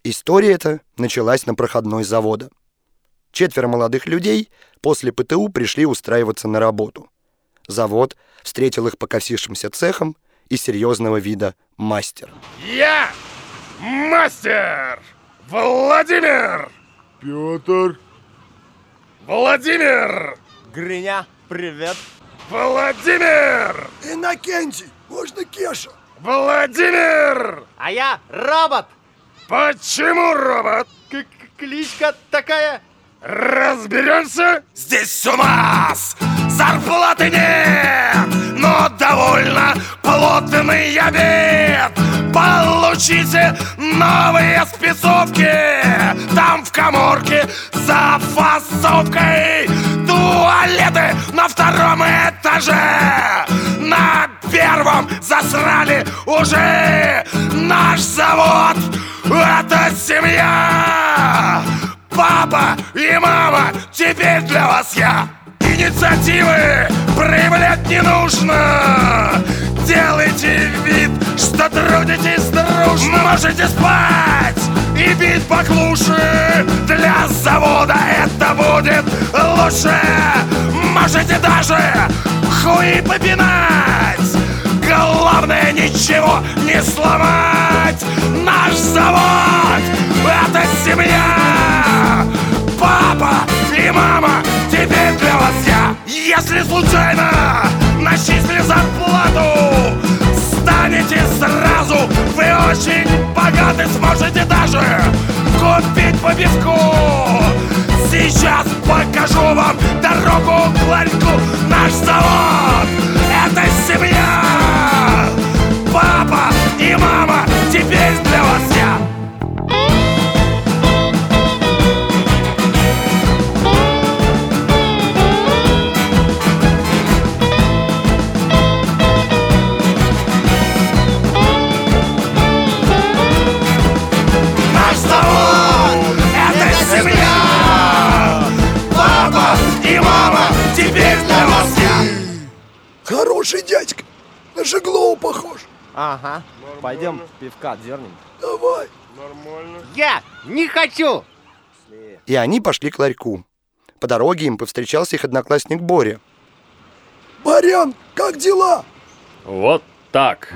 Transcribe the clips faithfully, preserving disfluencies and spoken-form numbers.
История эта началась на проходной завода. Четверо молодых людей после ПТУ пришли устраиваться на работу. Завод встретил их покосившимся цехом и серьезного вида мастер. Я мастер Владимир! Петр! Владимир! Грыня, привет! Владимир! Иннокентий, можно Кеша? Владимир! А я робот! Почему робот? К Кличка такая. Разберемся? Здесь у нас зарплаты нет, но довольно плотный обед. Получите новые спецовки там в каморке за фасовкой. Туалеты на втором этаже, на первом засрали уже. Наш завод — это семья. Папа и мама, теперь для вас я. Инициативы проявлять не нужно. Делайте вид, что трудитесь дружно. Можете спать и бить баклуши. Для завода это будет лучше. Можете даже хуи попинать. Главное, ничего не сломать. Наш завод — это семья. Папа и мама, теперь для вас я. Если случайно начислили зарплату, станете сразу вы очень богаты. Сможете даже купить по пивку. Сейчас покажу вам дорогу к ларьку. Наш завод — это семья. Папа и мама, теперь для вас я. Наш завод — это семья. Папа и мама, теперь для вас я. Хороший дядька, на Жеглова похож. Ага, пойдем пивка дернем. Давай. Нормально. Я не хочу! И они пошли к ларьку. По дороге им повстречался их одноклассник Боря. Борян, как дела? Вот так.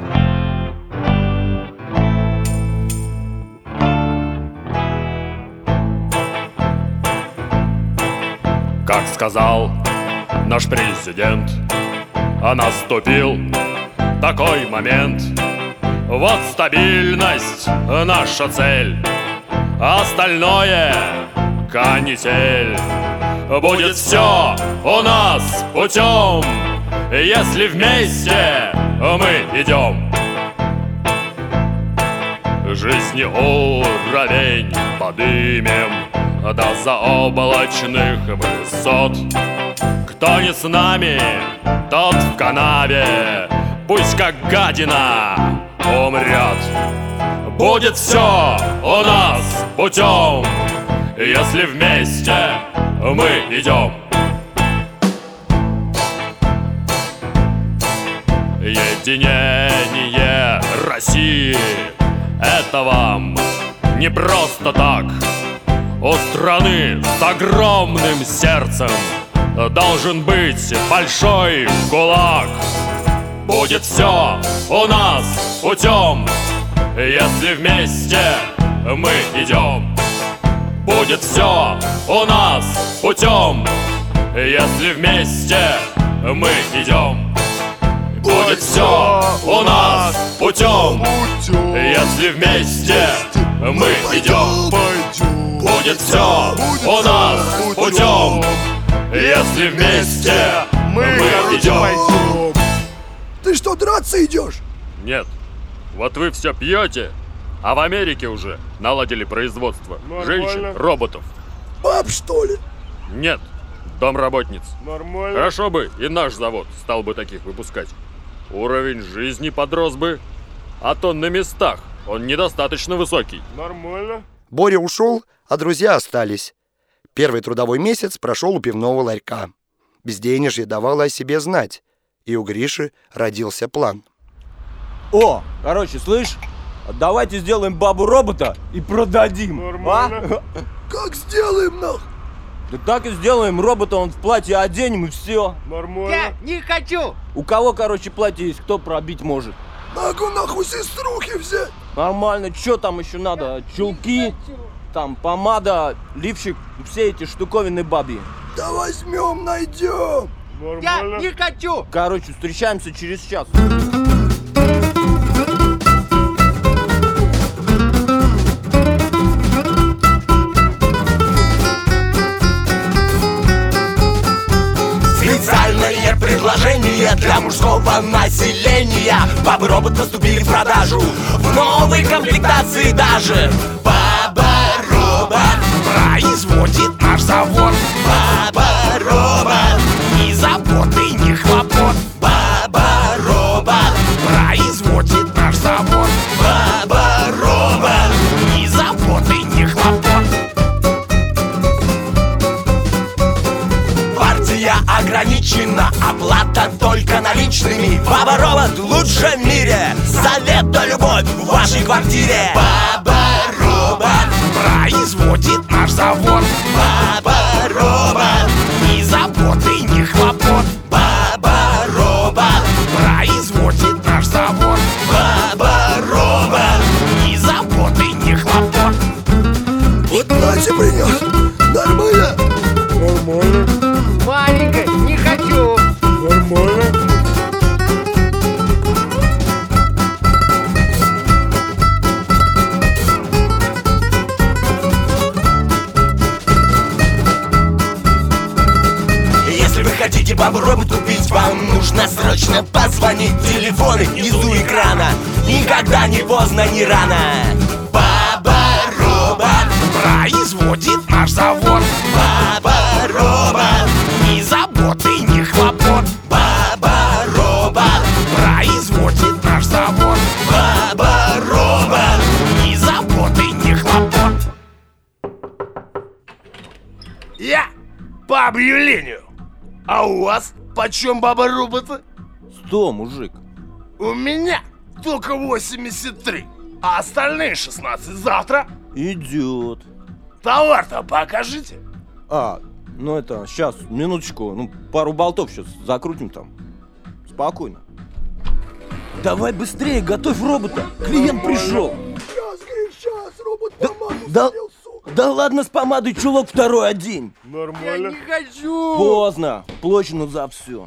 Как сказал наш президент, а наступил такой момент. Вот стабильность наша цель, остальное канитель. Будет все у нас путем, если вместе мы идем. Жизни уровень подымем до заоблачных высот. Кто не с нами, тот в канаве, пусть как гадина умрет. Будет все у нас путем, если вместе мы идем. Единение России — это вам не просто так. У страны с огромным сердцем должен быть большой кулак. Будет все у нас путем, если вместе мы идем. Будет все у нас путем, если вместе мы идем. Будет все у нас путем, если вместе мы идем. Будет все у нас путем, если вместе мы идем. Ты что, драться идешь? Нет, вот вы все пьете, а в Америке уже наладили производство Нормально. женщин, роботов. Баб, что ли? Нет, домработниц. Нормально. Хорошо бы и наш завод стал бы таких выпускать. Уровень жизни подрос бы, а то на местах он недостаточно высокий. Нормально. Боря ушел, а друзья остались. Первый трудовой месяц прошел у пивного ларька. Безденежье давало о себе знать, и у Гриши родился план. О, короче, слышь, А давайте сделаем бабу-робота и продадим. Нормально. А? Как сделаем, нах? Да так и сделаем. Робота он в платье оденем и все. Нормально. Я не хочу. У кого, короче, платье есть, кто пробить может? Могу нахуй сеструхи взять. Нормально. Что там еще надо? Чулки, там помада, лифчик, все эти штуковины бабьи. Да возьмем, найдем. Я Нормально. не хочу. Короче, встречаемся через час. Специальное предложение для мужского населения. Бабы-робот поступили в продажу в новой комплектации даже. Баба-робот производит наш завод. Баба-робот, ни заботы, ни хлопот. Баба-робот производит наш завод. Баба-робот, ни заботы, ни хлопот. Партия ограничена, оплата только наличными. Баба-робот лучше в мире. Совет да любовь в вашей квартире. Баба-робот производит наш завод. Баба-робот, ни заботы, ни хлопот. Баба-робот производит наш завод. Баба-робот, ни заботы, ни хлопот. Вот платье принес. Нормально? Нормально. Маленькая, не хочу. Нормально. Если вы хотите бабу-робот купить, вам нужно срочно позвонить. Телефоны внизу экрана. Никогда не поздно, не рано. Баба-робот производит наш завод. Баба-робот, ни заботы, ни хлопот. Баба-робот производит наш завод. Баба-робот, ни заботы, ни хлопот. Я по объявлению. А у вас почем баба-робота? Сто, мужик. У меня только восемьдесят три, а остальные шестнадцать завтра. Идет. Товар-то покажите. А, ну это, сейчас, минуточку, ну, пару болтов сейчас закрутим там. Спокойно. Давай быстрее, готовь робота. Клиент пришел. Сейчас, Гриш, сейчас. Робот Да, помаду да, съел, сука. да ладно с помадой, чулок второй одень. Я Нормально. не хочу. Поздно, плачено за все.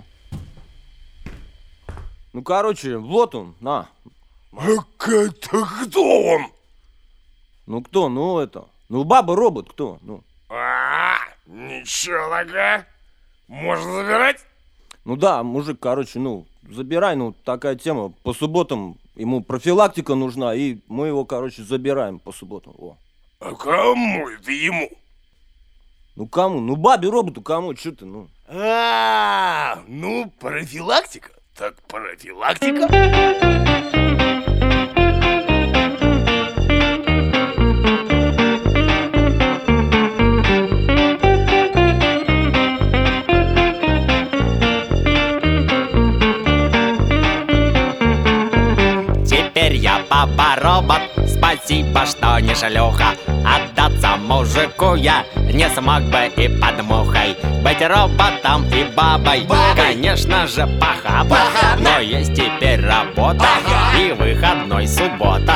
Ну, короче, вот он, на. Так это кто он? Ну, кто, ну, это, ну, баба-робот, кто, ну. А, ничего такая. Можно забирать? Ну да, мужик, короче, ну, забирай, ну, такая тема. По субботам ему профилактика нужна, и мы его, короче, забираем по субботам. О. А кому это ему? Ну кому? Ну бабе-роботу кому? Чё ты, ну? А, ну, профилактика. Так профилактика. Теперь я баба-робот, спасибо, что не шлюха. Отдаться мужику я не смог бы и под мухой. Быть роботом и бабой, конечно же, похабно. Но есть теперь работа и выходной суббота.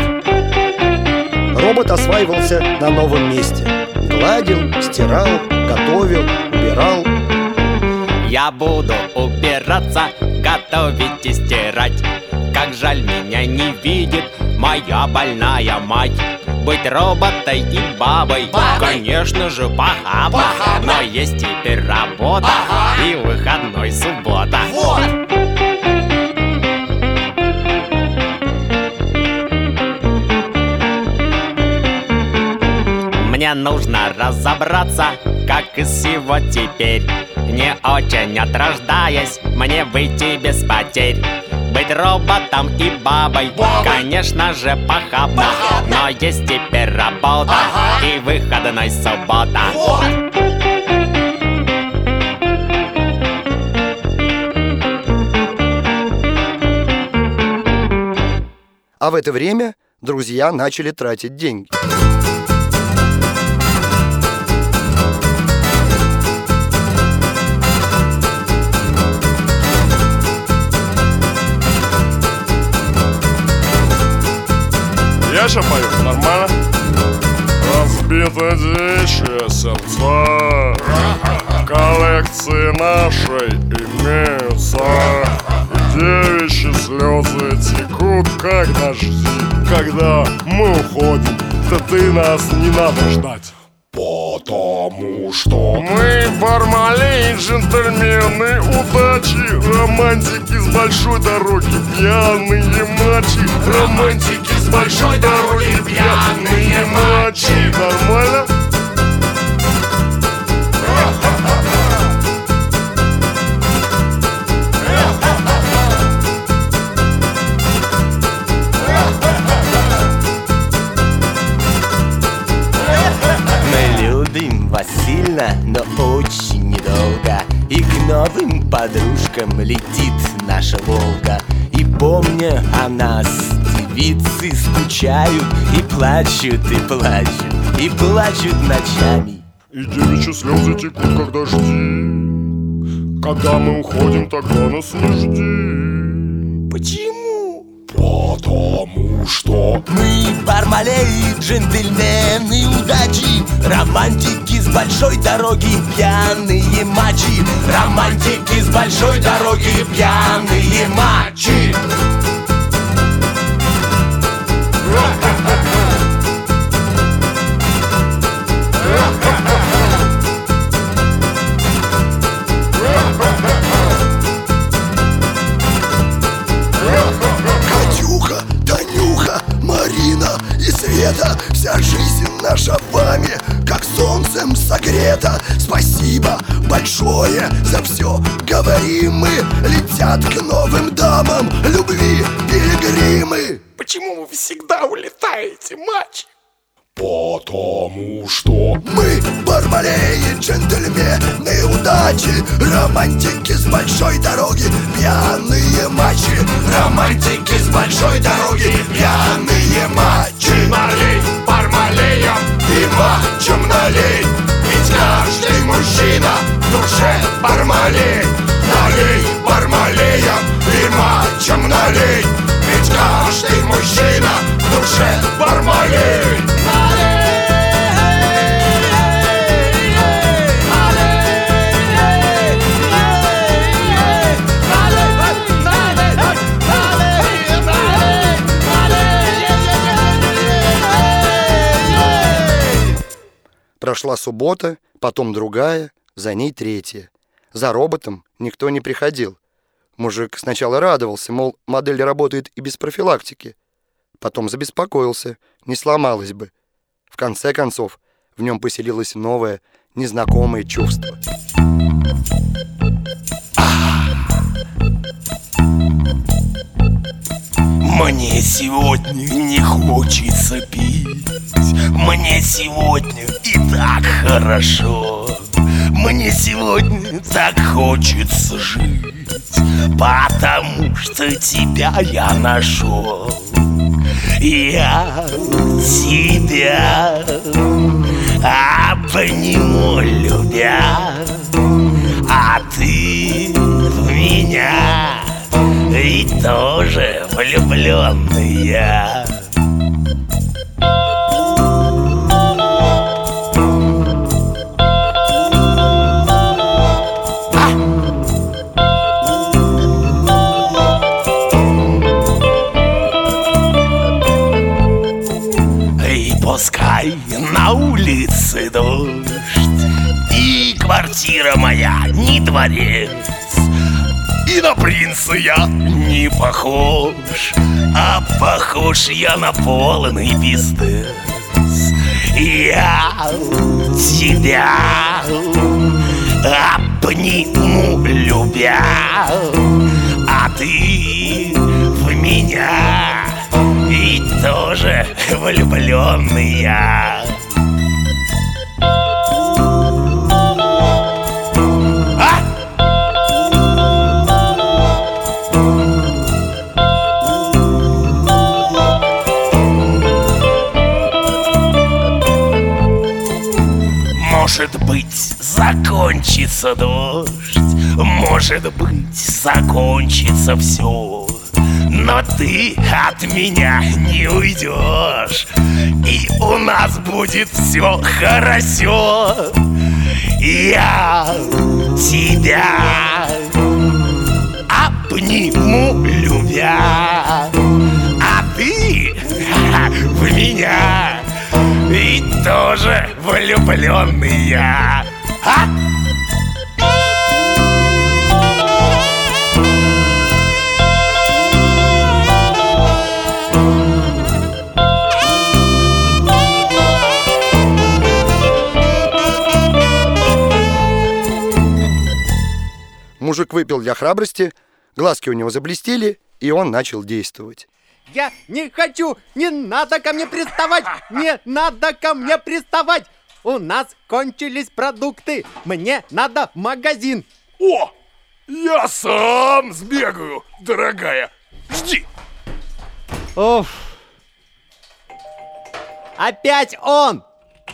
Робот осваивался на новом месте. Гладил, стирал, готовил, убирал. Я буду убираться, готовить и стирать. Как жаль, меня не видит моя больная мать. Быть роботой и бабой, конечно же, похабно. Но есть теперь работа и выходной суббота. Мне нужно разобраться, как из всего теперь, не очень отрождаясь, мне выйти без потерь. Быть роботом и бабой, конечно же, похабно. Но есть теперь работа и выходной суббота. А в это время Друзья начали тратить деньги. Я ща пою, нормально? Разбито девичье сердца, в коллекции нашей имеются. И девичьи слезы текут, как дожди. Когда мы уходим, то ты нас не надо ждать. Потому что мы бармалей, джентльмены удачи, романтики с большой дороги, пьяные мачи. Романтики с большой дороги, пьяные мачи. Нормально? Вас сильно, но очень недолго. И к новым подружкам летит наша Волга. И помня о нас, девицы скучают и плачут, и плачут, и плачут ночами. И девичьи слезы текут, как дожди. Когда мы уходим, тогда нас не жди. Почему? Потому что мы бармалеи, джентльмены удачи, романтики с большой дороги, пьяные мачи. Романтики с большой дороги, пьяные мачи. Света, вся жизнь наша вами, как солнцем согрета. Спасибо большое за все, говорим мы. Летят к новым дамам любви пилигримы. Почему вы всегда улетаете, мачи? Потому что мы бармалеи, джентльмены удачи, романтики с большой дороги, пьяные мачи. Романтики с большой дороги, пьяные мачи. Налей бармалеям и мачам налей, ведь каждый мужчина в душе бармалей. Налей бармалеям и мачам налей, ведь каждый мужчина в душе бармалей. Прошла суббота, потом другая, за ней третья. За роботом никто не приходил. Мужик сначала радовался, мол, модель работает и без профилактики. Потом забеспокоился, не сломалась бы. В конце концов, в нем поселилось новое, незнакомое чувство. Мне сегодня не хочется пить. Мне сегодня и так хорошо. Мне сегодня так хочется жить, потому что тебя я нашел. Я тебя обниму, любя, а ты в меня ведь тоже влюбленный я. Пускай на улице дождь, и квартира моя не дворец, и на принца я не похож, а похож я на полный пиздец. Я тебя обниму, любя, а ты в меня и тоже влюбленный я. А? Может быть, закончится дождь, может быть, закончится все, но ты от меня не уйдешь, и у нас будет все хорошо. Я тебя обниму, любя, а ты в меня, ведь тоже влюбленный я. А? Мужик выпил для храбрости, глазки у него заблестели, и он начал действовать. Я не хочу! Не надо ко мне приставать! Не надо ко мне приставать! У нас кончились продукты! Мне надо в магазин! О, я сам сбегаю, дорогая. Жди. Оф. Опять он!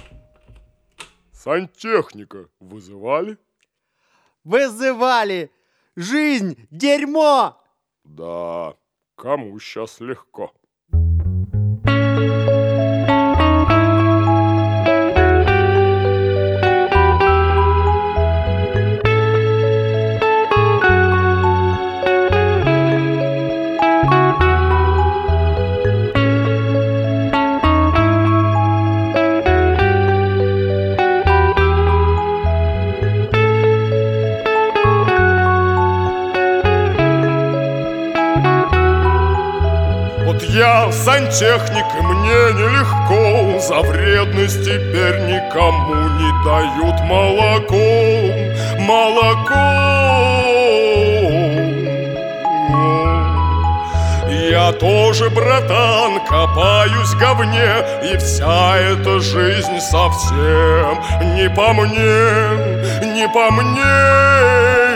Сантехника вызывали? Вызывали! Жизнь – дерьмо! Да, кому сейчас легко. Я сантехник, и мне нелегко. За вредность теперь никому не дают молоко. Молоко. Я тоже, братан, копаюсь в говне, и вся эта жизнь совсем не по мне, не по мне.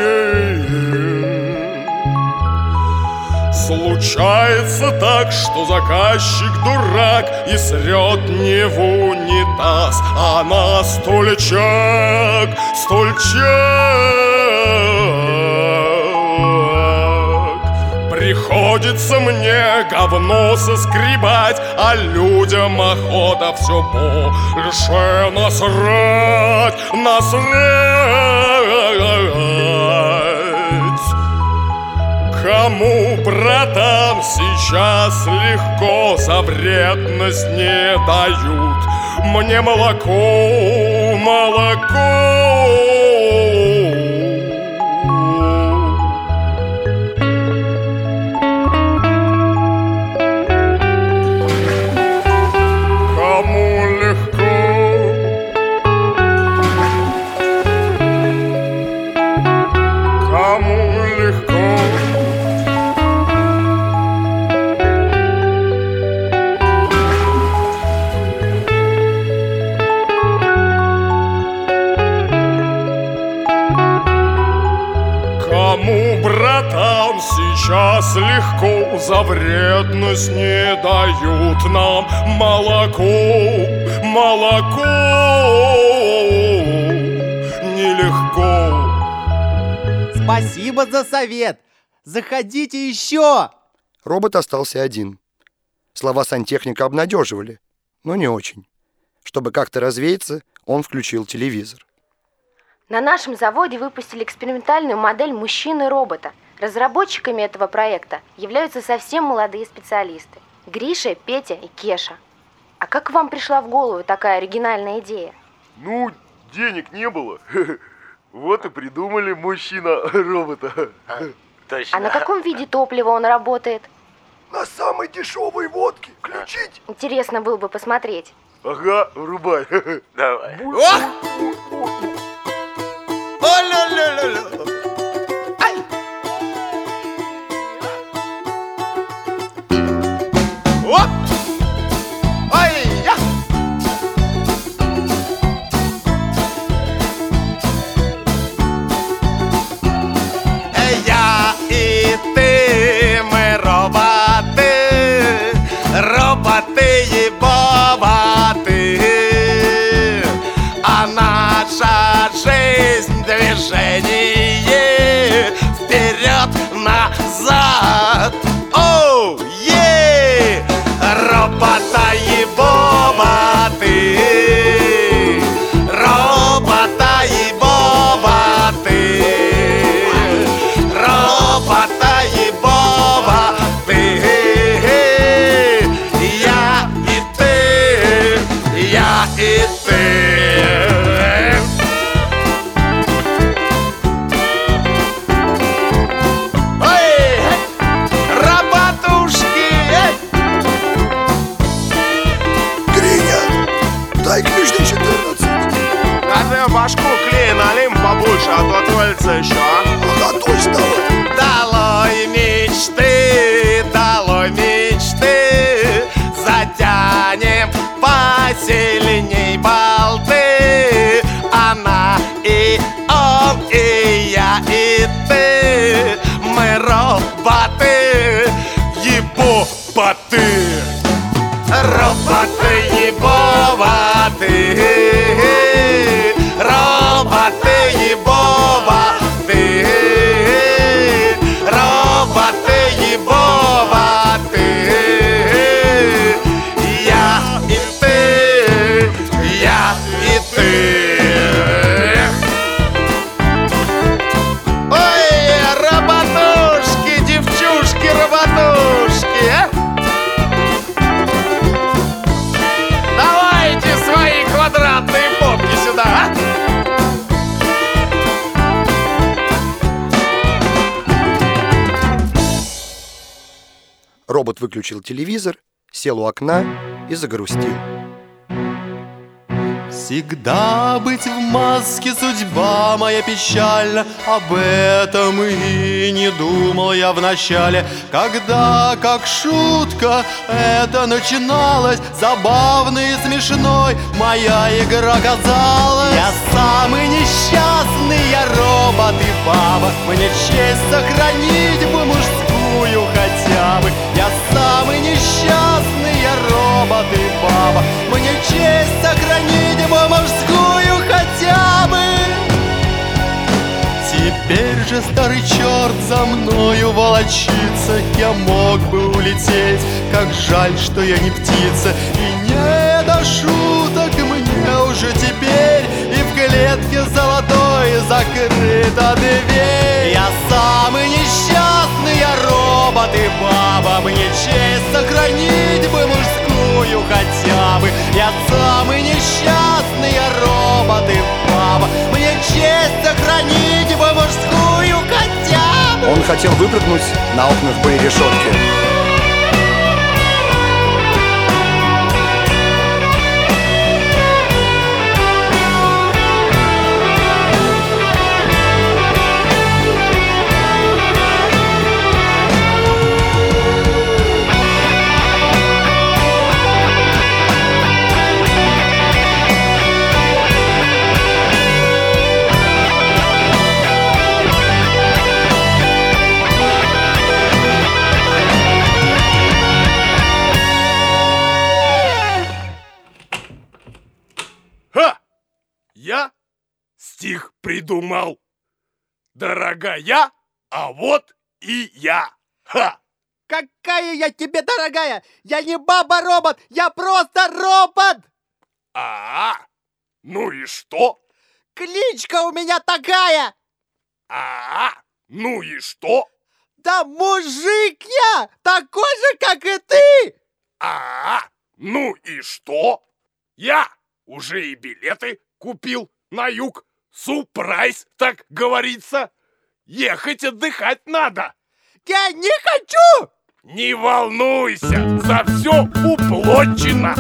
Случается так, что заказчик дурак и срет не в унитаз, а на стульчак, стульчак. Приходится мне говно соскребать, а людям охота все больше насрать, насрать. Кому, братан, сейчас легко, за вредность не дают мне молоко, молоко. Кому легко, кому легко. Кому, братан, сейчас легко, за вредность не дают нам молоко, молоко. Нелегко. Спасибо за совет! Заходите еще! Робот остался один. Слова сантехника обнадеживали, но не очень. Чтобы как-то развеяться, он включил телевизор. На нашем заводе выпустили экспериментальную модель мужчины-робота. Разработчиками этого проекта являются совсем молодые специалисты. Гриша, Петя и Кеша. А как вам пришла в голову такая оригинальная идея? Ну, денег не было. Вот и придумали мужчина-робота. А на каком виде топлива он работает? На самой дешевой водке. Включить? Интересно было бы посмотреть. Ага, врубай. Давай. Я и ты, мы роботы, роботы и боботы, а наш а то отвалится еще, а? Ага, точно. Долой мечты, долой мечты, затянем посильней болты. Она и он, и я, и ты, мы роботы, ебоботы. Роботы, ебоваты, роботы, ебоваты, роботы, ебоваты. Я и ты, я и ты. Ой, роботушки, девчушки, роботушки, а? Давайте свои квадратные попки сюда, а? Робот выключил телевизор, сел у окна и загрустил. Всегда быть в маске судьба моя печальна. Об этом и не думал я вначале, когда, как шутка, это начиналось. Забавной и смешной моя игра казалась. Я самый несчастный, я робот и баба. Мне честь сохранить бы мужскую хотя бы. Я самый несчастный, я робот и баба. Мне честь сохранить бы мужскую хотя бы. Теперь же старый черт за мною волочится. Я мог бы улететь, как жаль, что я не птица. И не до шуток мне уже теперь, и в клетке золотой закрыта дверь. Я самый несчастный, я робот и баба. Мне честь сохранить бы мужскую хотя бы. Я самый несчастный, я робот и баба. Мне честь сохранить бы мужскую хотя бы. Он хотел выпрыгнуть, на окнах были решетки. Я стих придумал. Дорогая, а вот и я. Ха! Какая я тебе дорогая? Я не баба-робот, я просто робот! А, ну и что? Кличка у меня такая! А, ну и что? Да мужик я, такой же, как и ты! А, ну и что? Я уже и билеты купил на юг. Сюрприз, так говорится. Ехать отдыхать надо. Я не хочу! Не волнуйся, за все уплочено.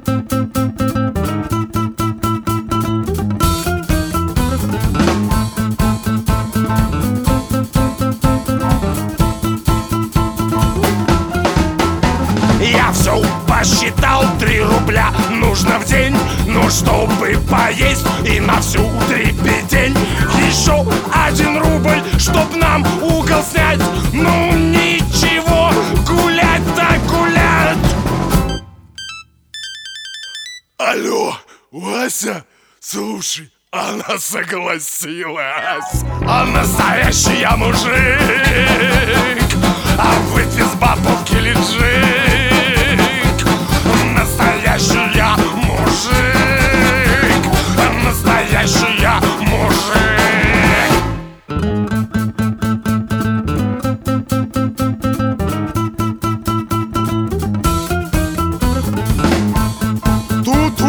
Я все посчитал, три рубля нужно в день. Ну, чтобы поесть и на всю дребедень. Еще один рубль, чтоб нам угол снять. Ну, ничего, гулять так гулять. Алло, Вася, слушай, она согласилась. А настоящий я мужик, а выйти с бабовки лежит. Настоящий я мужик, настоящий я мужик. Ту-ту!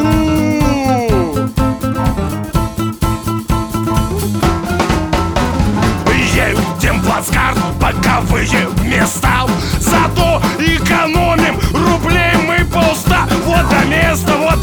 Едем в плацкарт, боковые места. Зато экономим рублей мы полста. Вот до места, вот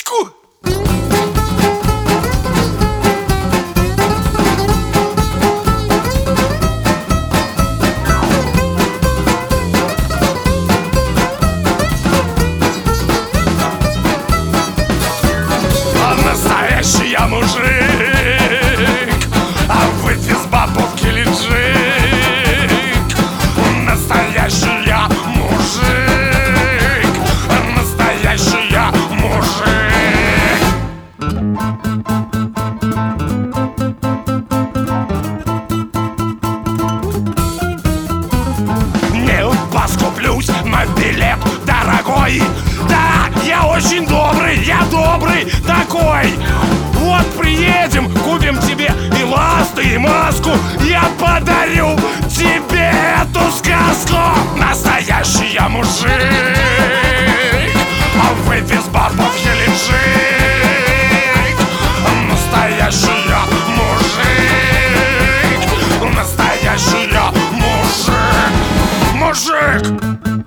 минуточку! Настоящий я мужик, а выйти с бабов келеджик. Настоящий я мужик, настоящий я мужик. Не поскуплюсь на билет дорогой. Да, я очень добрый, я добрый такой. Вот приедем, купим тебе и ласты, и маску. Я подарю тебе эту сказку. Настоящий я мужик, а выпис бабов ележик. Настоящий я мужик, настоящий я мужик. Мужик!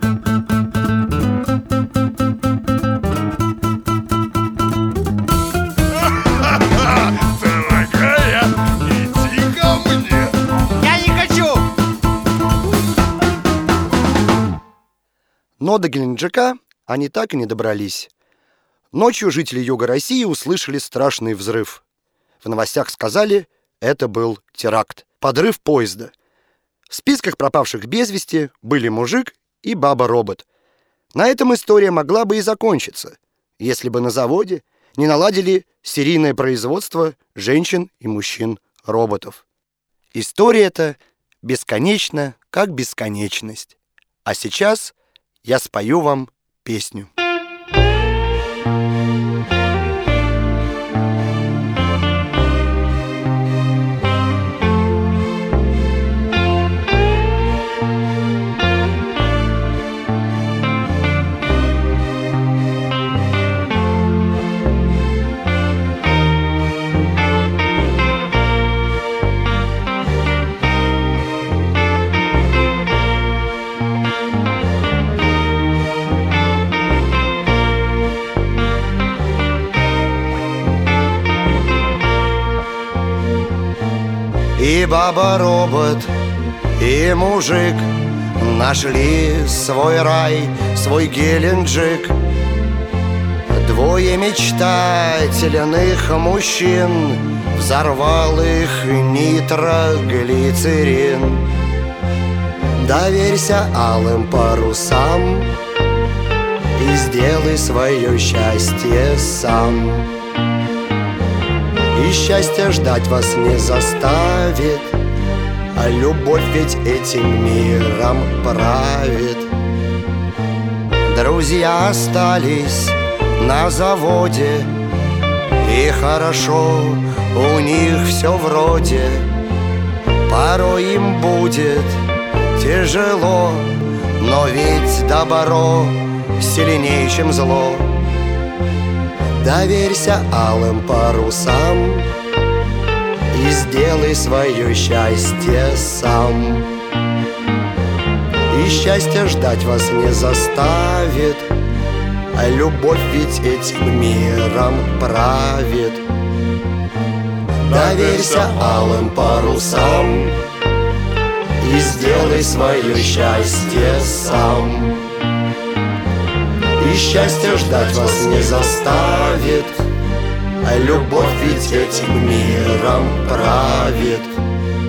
Но до Геленджика они так и не добрались. Ночью жители юга России услышали страшный взрыв. В новостях сказали, это был теракт, подрыв поезда. В списках пропавших без вести были мужик и баба-робот. На этом история могла бы и закончиться, если бы на заводе не наладили серийное производство женщин и мужчин-роботов. История эта бесконечна, как бесконечность. А сейчас я спою вам песню. И баба-робот, и мужик нашли свой рай, свой Геленджик. Двое мечтательных мужчин, взорвал их нитроглицерин. Доверься алым парусам и сделай свое счастье сам. И счастье ждать вас не заставит, а любовь ведь этим миром правит. Друзья остались на заводе, и хорошо у них все вроде. Порой им будет тяжело, но ведь добро сильнее, чем зло. Доверься алым парусам и сделай свое счастье сам. И счастье ждать вас не заставит, а любовь ведь этим миром правит. Доверься алым парусам и сделай свое счастье сам. И счастье ждать вас не заставит, а любовь ведь этим миром правит.